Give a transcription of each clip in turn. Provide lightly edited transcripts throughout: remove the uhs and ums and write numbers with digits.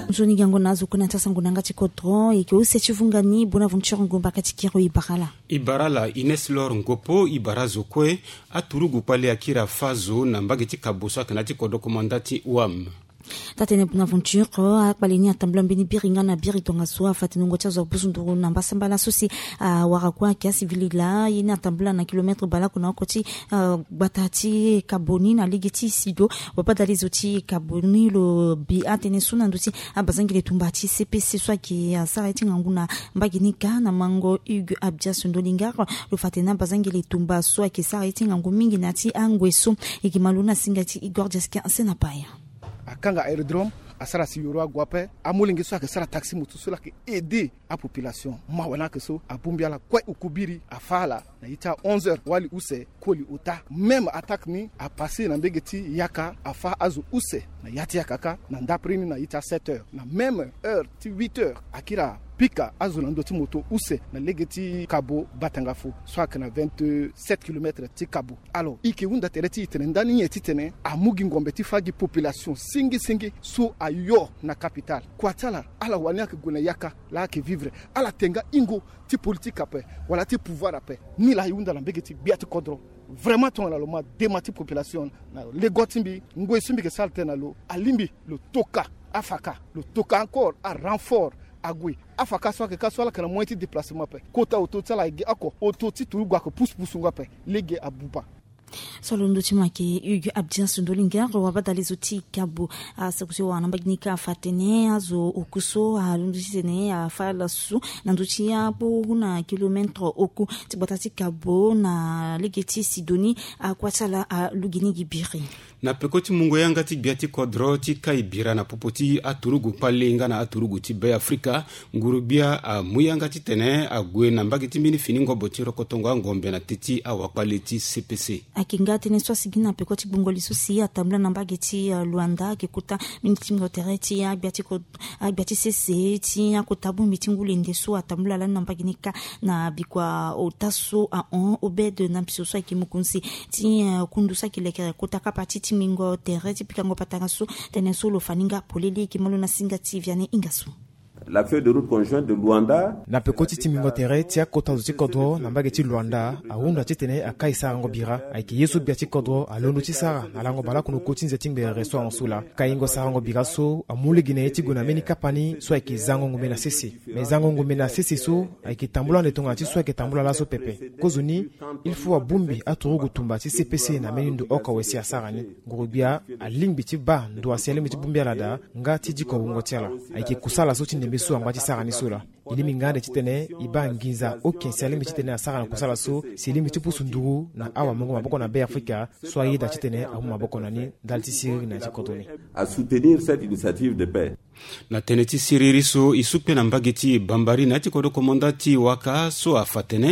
Zoni gango nazo kuna tasa ngunanga chikodro ike usechivungani Bonaventure Ngomba katikiro Ibarala Ines Lor Ngopo Ibarazo kwe aturugu pale akira fazo na mbageti kabusa kanati kodo komandati wam Tatene Bonaventure akbalini atambla mbini biringa na biri tonga soa fatinongo chazo buzunduru na mbasamba la sosi warakwa kiasi vilila ina atambla na kilometre bala kuna okoti batati kaboni na ligeti sido wapadali zoti kaboni lo bi atene suna nduti abazangile tumbati CPC swa ki sarati nganguna mbagini kana mango Hugues Abdia Sundolinga lo fatena bazangile tumba swa ki sarati ngangu mingi nati angweso ikimaluna singati Igor Jeska senapaya akanga aérodrome asara si yoro agwape amulingi so akesara taxi mutu so la ke aider a population ma wana ke so abumbia la kwa ukubiri afala na ita 11h wali use koli uta même attaque ni a passé na mbegeti yaka afa azu use na yati yakaka na ndaprini na ita 7h na même heure ti 8h akira pika azu na ndoti moto use na legeti kabo batangafo soit na 27 km ti kabo alors iki unda tereti itendani yetitene amugi ngombe ti fagi population singi so ayo na capital kwatala ala wania ke gona yaka la ke vivre ala tenga ingo ti politique ape wala ti pouvoir ape ni la yunda la mbegeti biati kodro vraiment ton la loma demati population na legotimbi ngwe simbi ke salte na lo alimbi lo toka afaka lo toka encore a renfort agui afaka so ke kaswala kana moiti déplacement pe kota auto tsala igi ako auto ti turu gwa ko pousse ngape lege abupa solo nduti make Hugues Abdia Sundolinga wabadali zoti kabu sakuso wana bagnika fatene azo okuso alunduti tene afala su nanduti ya bo na kilometre oku tibotati kabo na legeti sidoni akwatala lugini gibiri na pekoti mungo yanga ti biati kodro ti kaibira na popoti aturugu palenga na aturugu ti be Afrika ngurubia muyanga ti tene agwe na mbagiti mini finingo botiro kotongo ngombe na titi awapaleti CPC akingati ne swasigina pekoti bungoli susi atambla na mbagiti Luanda kikuta minitingo tereti ya biati CC ti akotabu mitingule ndeso atambla la na mbaginika na bikwa otaso a on obede na mpisoso akimukunsi ti kundusa kilekere kotaka pati mingo tereti pikango patangasu teneso lo faninga poleli kimolo na singa tiviane ingasu la feuille de route conjointe de Luanda na pekoti timingo tereti akota zuti kodro na mbageti Luanda aunda titene akaisa ngo bira aiki yesu biati kodro alondo tisara alango bala kuno kotinze tingbe reso ansula kaingo sarango biraso amule gine etigo na meni kapani so aiki zango ngombe na sisi mezango ngombe na sisi so aiki tambula netonga ti so aiki tambula la so pepe kozuni il faut abumbi aturugu tumba ti CPC na meni ndo oka wesi asarani ngurubia alingbi ti ba ndo asiale mi ti bumbia lada nga ti jiko bungotiala aiki kusala so tinde so ambati sarani sura ilimi ngande titene iba nginza okin salimi titene asara kusala so silimi tupusu nduru na awa mongo maboko na be Afrika so ayida titene amu maboko nani dalti siri na tikotoni à soutenir cette initiative de paix na teneti siriri so isupe na mbageti bambari na tikodo komandati waka so afatene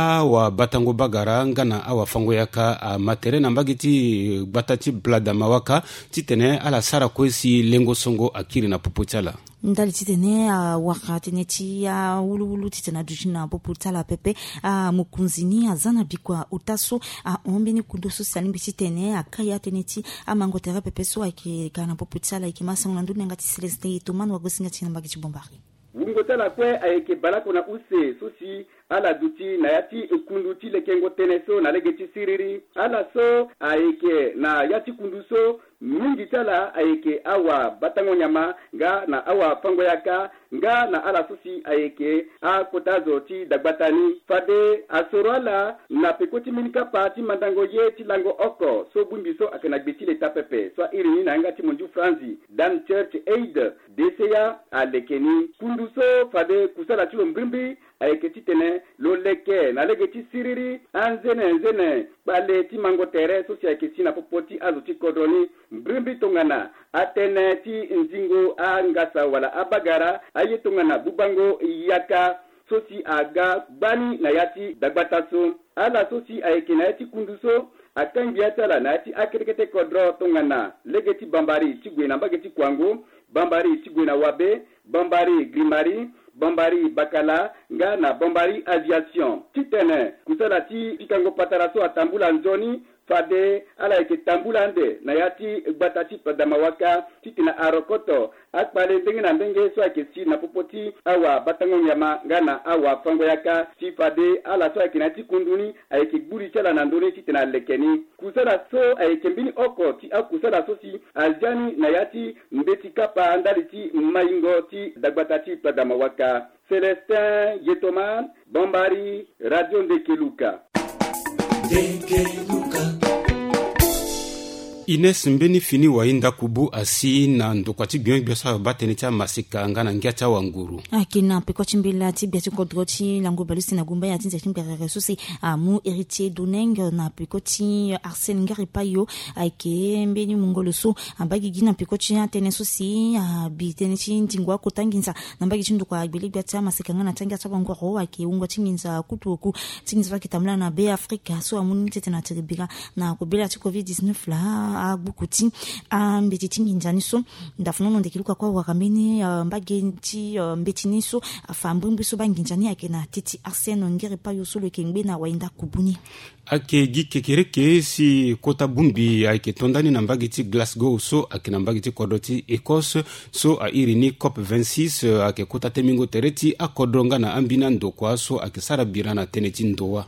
wa batango bagara ngana awa fango yaka matere na mbageti batati blada mawaka titene ala sara kwesi lengo songo akiri na popotala ndali titene wakati neti ya ulu titena dujina popotala pepe mukunzini azana bikwa utaso ombeni kundoso salimbi titene akaya teneti amango tere pepe so ake kana popotala ikimasa ngandune ngati Celeste Itoman wagosinga tina mbageti bombari ngotala kwe ayeke balako na use sosi ala duti na yati kunduti lekengo teneso na legeti siriri ala so ayeke na yati kunduso mingi tala ayeke awa batango nyama nga na awa fango yaka nga na ala sosi ayeke a kotazo ti dagbatani fade asoroala na pekoti minika pati mandango ye ti lango oko so bumbi so akena gbeti le tapepe so irini na ngati monju franzi dan church aid DCA alekeni kunduso fade kusala ti mbrimbi ayeke ti tene lo leke na legeti siriri anzene bale ti mango tere so si ayeke si na popoti azo ti kodroni mbrimbi tongana atene ti nzingo angasa wala abagara aye tongana bubango yaka sosi aga bani na yati dagbataso ala sosi ayeke na yati kunduso akangi atala na yati akerekete kodro tongana legeti bambari tigwe na mbageti kwango bambari tigwe na wabe bambari grimari bambari bakala nga na bambari aviation titene kusala ti pikango pataraso atambula nzoni fade ala yake tambulande na yati gbatati padamawaka titina arokoto akpale ndenge na ndenge so yake si na popoti awa batango nyama ngana awa fango yaka ti fade ala so yake na ti kunduni ayake gburi chala na ndone titina lekeni kusala so ayake mbini oko ti akusala so si aljani na yati mbeti kapa andali ti maingo ti dagbatati padamawaka. Célestin Yetoman, Bambari, Radio Ndekeluka. Ines mbeni fini wa inda kubu asi na ndokwati biong biasa bateni cha masika ngana ngia cha wanguru. Akina peko chimbila ti biati kodrochi lango balusi na gumba ya tinza chimbira resusi mu héritier doneng na peko ti Arsène Ngaripayo ake mbeni mungolo so ambagi gina peko chi atene susi bitene chi ntingwa kotanginza nambagi chindu kwa bili biata masika ngana tanga cha wanguru ake ungwa tinginza kutuku tinginza vakitamla na be Afrika so amuni tete na tiribira na kubila ti COVID-19 la bukuti mbeti nginjani so ndafunono ndekiluka kwa wakameni mbagenti mbetini so afambumbu so banginjani yake na titi Arsène Ngaripayo so le kengbe na wainda kubuni ake gikekereke si kota bumbi ake tondani na mbagiti Glasgow so ake na mbagiti kodoti Écosse so a irini COP26 ake kota temingo tereti akodronga na ambina ndokwa so ake sarabira na teneti ndoa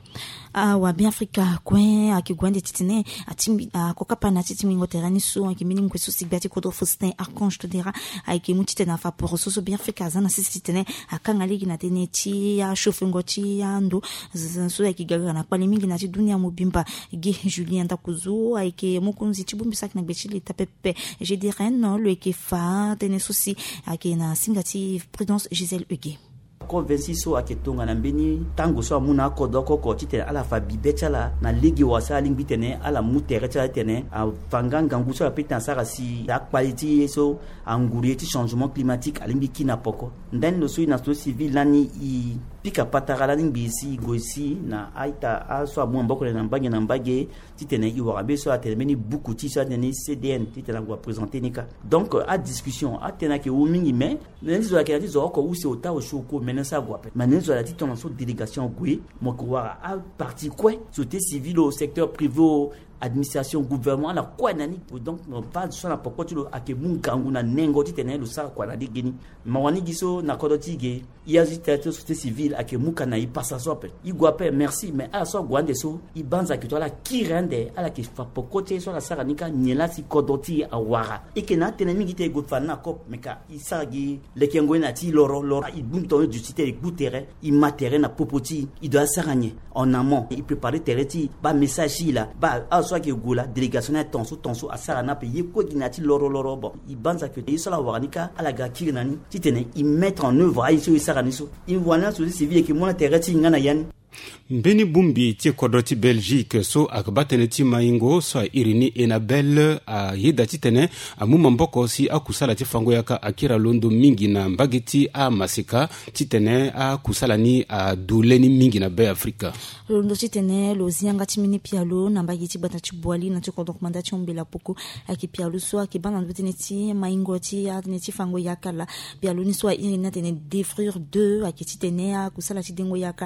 wa bi Afrika kwen akigwande titine atimbi kokapana titimingo terani so akimini mkweso sigbati kodro Faustin Archange todera ake mutite na fa por so bi Afrika zana sisitene akanga ligi na teneti ya shofengoti ya ndo so akigaga na kwali mingi na dunia mobimba ge Julien Dakuzo ake mukunzi tibumbi na bechili tapepe je dirais non le kefa tene souci ake na singati Prudence Gisèle Huguet convaincu so aketonga na mbeni tango so amuna kodoko ko tite ala fa bibetala na ligi wasa lingbi tene ala mutere tala tene a fanganga nguso a pita sara si la qualité so anguri ti changement climatique alimbi kina poko ndani no so ina so civil nani I pika patara lingbi si goisi na aita aso amu mboko na mbage titene I warabe so atelmeni beaucoup ti so tene CDN titene la présenter nika donc a discussion a tena ke umingi mais nzo la ke zo ko usi ota o shoko sa guape manenzo la titre dans délégation goué mokwara a parti quoi société civile au secteur privé administration gouvernement la quoi nani donc non pas sur la pourquoi tu a ke mungangu na nengo titene lo sa kwa na digini mawani giso na kodotige ya zitato société civile a ke muka na I passa sope I guape merci mais a so gwande so I banza ke to la kirende ala ke fa pokote so la sara nika nyela si kodoti a wara e ke na tene mingi te go fana kop meka I sagi le kengo na ti loro I bunto du cité e gutere I matere na popoti I doit saranye en amont I préparer tereti ba message là ba soit que gola délégation na tonso asarana pe yeko dinati loro bon I banza que isala waranika ala ga kirinani titene I mettre en œuvre ay so isarani so I wana so civil que mona tereti ngana yani mbeni bumbi ti kodoti Belgique so akbatene ti maingo so irini Enabel a yeda titene amuma mboko si akusala ti fango yaka akira londo mingi na mbagiti a masika titene akusala ni a duleni mingi na be Afrika londo titene lo zianga timini pialo na mbagiti batati boali na ti kodokmanda ti ombela poko akipialo so akibana betene ti maingo ti atene ti fango yaka la pialo ni so irina tene défrure 2 akititene akusala ti dengo yaka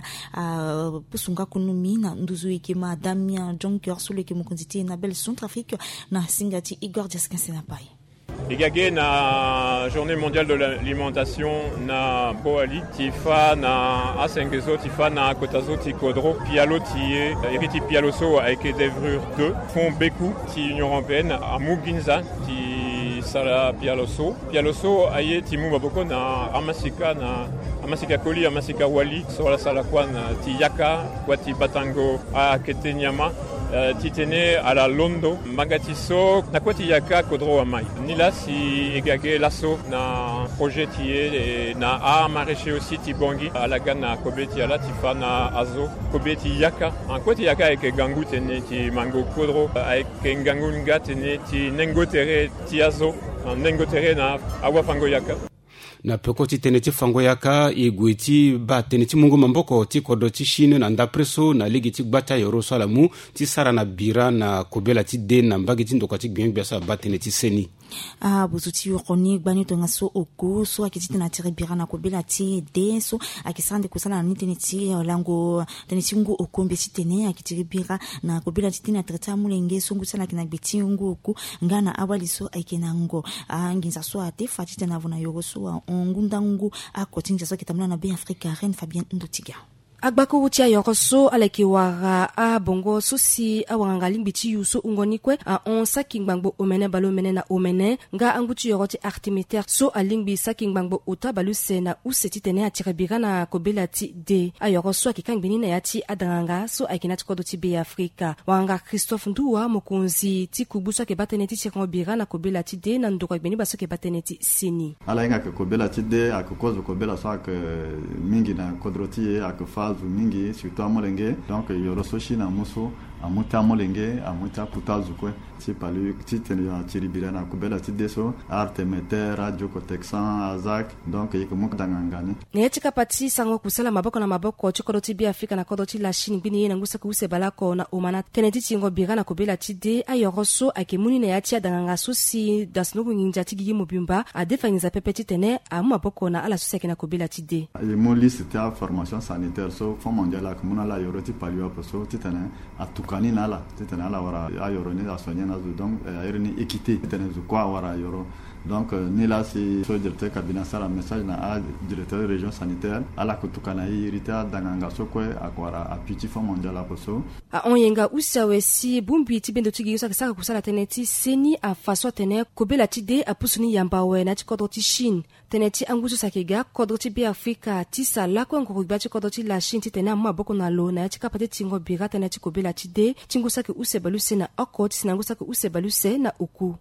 pusunga kunumi na nduzu ike ma Damien Jonker sous le ke mukonziti na bel son trafic na singati Igor Jaskin Senapai Igage na journée mondiale de l'alimentation na boali tifa na asengezo tifa na kotazo ti kodro pialo ti eriti pialo so avec dévrure 2 font beaucoup ti Union européenne à Muginza ti sala pialoso aye ti mu maboko na amasika koli amasika wali so la sala kwana ti yaka kwa ti batango a ketenyama titene ala londo magatiso na kwati yaka kodro amai nila si egage lasso na projet tie na a maraîcher aussi ti bongi ala gana kobeti ala tifa na azo kobeti yaka en kwati yaka avec gangu tene ti mango kodro avec gangu nga tene ti nengotere ti azo nengotere na awa fango yaka na peko ti tene ti fango yaka e gue ti ba tene ti mungu mamboko ti kodo ti Chine na ndapreso na ligi ti gbata yoro so ala mu ti sara na bira na kobela ti de na mbagi ti ndokua ti gbien gbia so ba tene ti seni buzuti yokoni gbani to ngaso oku so akiti na tire birana ko belati de so akisande kusala na teneti lango teneti ngu okombe sitene akiti bira na ko belati tina treta mulenge so ngusala kina biti ngu oku ngana abaliso aikena ngo nginza so ate fatite na vona yogoso ngunda ngu akotinja so kitamla na be Africa Ren Fabien Ndotiga Agbako wutia yoroso aleki wara a bongo susi awanga limbiti yuso ungonikwe a on sakingbangbo omene balo mene na omene nga anguti yoroti artimiter so alingbi sakingbangbo uta baluse na useti tene atirebira na kobelati de a yoroso akikangbini na yati adanga so aikinati kodoti be Afrika wanga Christophe Ndua mokunzi ti kubuso ke bateneti tirobira na kobelati de na ndoko gbini baso ke bateneti sini ala inga ke kobelati de akokozo kobela so ak mingi na kodroti akfa mingi surtout amolenge donc yoroso shina muso amuta molenge amuta putazukwe si palu titene ya tiribira na kubela tideso artemeter radio kotexan azak donc yikomuka dangangani netika pati sango kusala maboko na maboko chikodoti bi Afrika na kodoti la Chine bini yena ngusa kuse balako na omana teneti tingo bira na kubela tide ayoroso akemuni na yatia danganga susi dasnogo nginja tigi mobimba adefangiza pepeti tene amu maboko na ala susi na kubela tide mo liste ya formation sanitaire so fond mondial akumuna la yoroti palu aposo titene atukani nala titene ala wara ayoroni asonye donc aéreni équité tene quoi wara yoro donc ni là si so directeur cabinet sala message na directeur région sanitaire ala kutukana irita danganga sokwe akwara apiti fond mondial aposo a onyenga usawe si bumbi tibendo tigiyosa kasaka kusala teneti seni a faso tene kobela tide apusuni yambawe na tikodoti Chine teneti angusu sakega kodoti bi Afrika tisa la ko ngorubya tikodoti la Chine titene amma boko na lo na tikapate tingo bira teneti kobela tide tingusa ke usebaluse na okoti sinangusa ke usebaluse na uku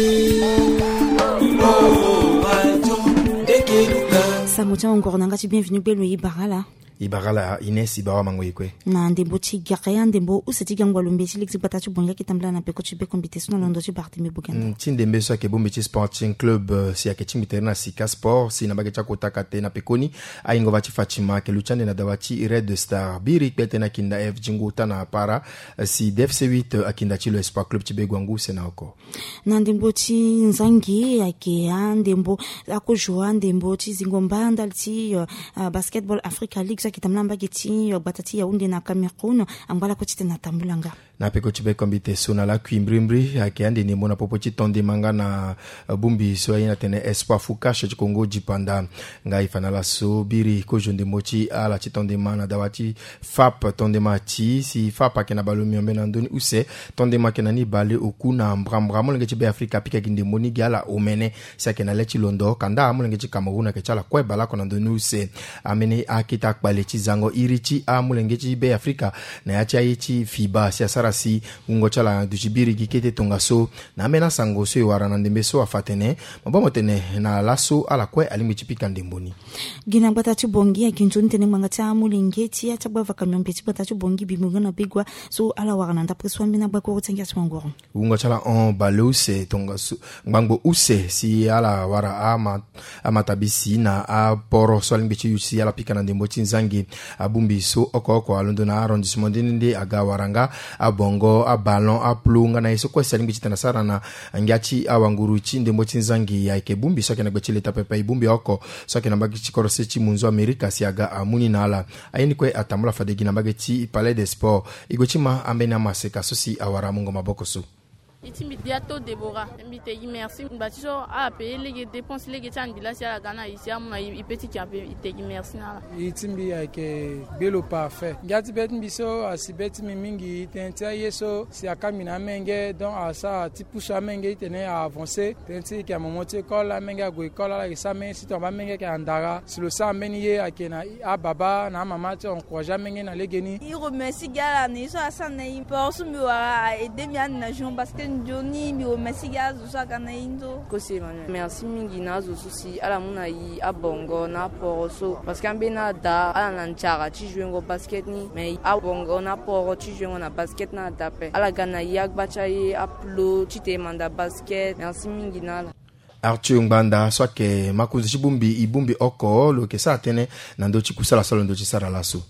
Samutia encore nangati bienvenue belo ibarala Ibarala Ines Ibawa Mangoikwe na ndembo tigaya ndembo useti gangwa lumbeti lexibata chubonga kitambla na peko chibe competition londo chi Bartimi Buganda Tindembe so ke bombe Sporting Club si aketi miterna sika sport si na bagecha kotaka te na pekoni aingo bachi Fatima ke luchande na dawachi Red Star biri pete na kinda F jinguta na para si DFC8 akinda chilo Espoir Club chibegwangu senako na ndembo chi nzangi yake ndembo akojua ndembo chi zingomba ndalti Basketball Africa League kitamlamba geti batati ya unde na Cameroon ambala ko titena tambulanga na peko chibe kombite sona la kuimbrimbre akiande ni mona popo chitonde manga na bumbi so ina tene Espoir Fukash chikongo jipanda ngai fanala so biri ko jonde mochi ala chitonde mana dawati FAP tonde machi si FAP akena balomi mbena ndoni use tonde makena ni bale okuna mbrambramo lenge chibe Afrika pika kinde moni gala omene sakena lechi londo kanda amulenge chi Cameroon akechala kwa bala kona ndoni use amene akita kwalechi zango irichi amulenge chibe Afrika na yachi aichi FIBA sia sarasi ungochala dujibiri gikete tongaso na mena sango so warana ndembeso afatene mabomo tene na laso ala kwe alimi chipika ndemboni gina batatu bongi akinjoni tene mangata amulengeti ya tabwa vakamyombe batatu bongi bimugana bigwa so ala warana ndapreswa mbina bako tsangia swangoro ungochala on baluse tongaso ngbango use si ala wara amatabisi na aporo so alimbi yusi ala pika na ndembo chinzangi abumbi so oko alondo na arrondissement ndende agawaranga abongo abalon aplunga na iso kwa salimbi chitana sara na ngiachi awanguru chinde mbo chinzangi ya ikebumbi soke na gbechile tapepa ibumbi oko soke na mbagi chikorose chi munzo Amerika siaga amuni na ala ayini kwe atamula fadegi na mbagi chi Palais des Sports igochima ambena maseka sosi awara mungo maboko su Itimi diato Deborah mbite merci batiso a payer les dépenses les getsandila sia Ghana ici amuna ipeti kiape itegi merci na itimi yake belo parfait ngati bet mbiso asibeti mingi tentia yeso si akamina menge donc asa tipusha menge itene a avancer tenti ki a monter école la menge go école la examen si to ba menge ki andara si le sa meniye akena a baba na mama ti encourage menge na legeni i remercie gala ni so asana i porsu mi wa aider mi na jouer parce que Johnny mi remercie gala so kana indo kosi merci mingi na zo susi ala muna i abongo na poroso parce que ambena da ala nanchara ti jouer ngo basket ni mais abongo na poro ti jouer na basket na dape ala gana yagba chaye aplo ti te manda basket merci mingi na Arthur Ngbanda swake makuzi chibumbi ibumbi oko lo ke sa tene na ndo chikusala solo ndo chisara laso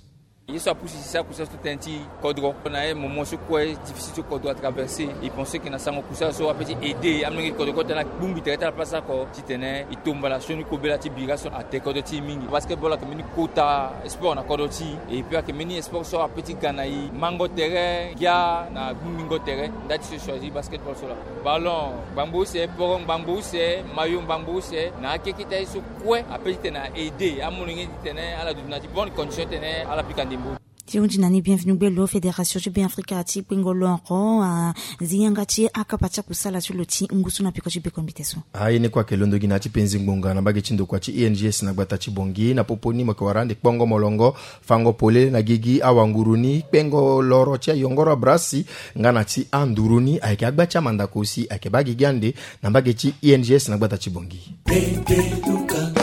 Il soit poussé ça pour ça tout un petit cordon. On a un moment sur quoi difficile ce cordon à traverser. Il pensait qu'il n'a pas pour ça soit petit aider amener le cordon dans la boum il la place encore si tenait il tombe la chaîne ko bela ti biration à te cordon ti mingi basketball comme ni quota sport na cordon ti et puis que mini sport soit petit ganaï mango terrain ya na mingo terrain dati se choisir basketball sur là ballon bambou c'est porong bambou c'est maillot bambou c'est na ke kita sur quoi a petit na aider amener tenait à la donati bonne condition tenait à la picandimbo. Tiunjinani bienvenue belo Fédération Jubé Africa ati kwingolongo ziyangati akapacha kusala chuloti ngusu na piko chibe kombiteso. Aine kwa kelondo gina chipenzi ngunga na bage chindo kwa chi ENGS na gbata chibongi na poponi makawarande kpongo molongo fango pole na gigi awanguruni pengo loro cha yongoro brasi ngana chi anduruni aike agbacha mandakosi aike bagi gande na bage chi ENGS na gbata chibongi.